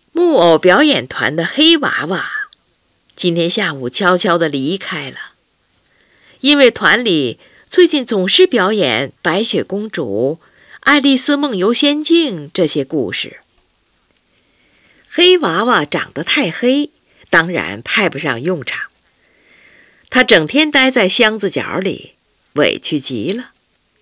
木偶表演团的黑娃娃今天下午悄悄地离开了，因为团里最近总是表演白雪公主、爱丽丝梦游仙境这些故事。黑娃娃长得太黑，当然派不上用场。他整天待在箱子角里，委屈极了。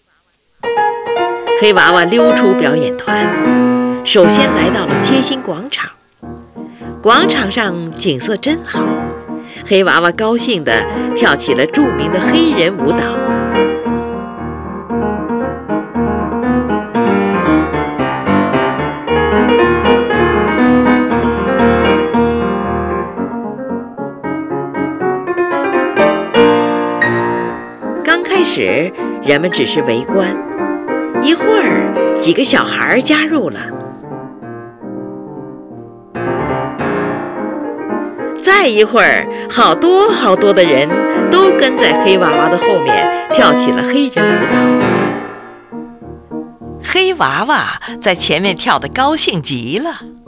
黑娃娃溜出表演团，首先来到了街心广场。广场上景色真好，黑娃娃高兴地跳起了著名的黑人舞蹈。刚开始，人们只是围观，一会儿，几个小孩加入了。再一会儿，好多好多的人都跟在黑娃娃的后面跳起了黑人舞蹈。黑娃娃在前面跳得高兴极了。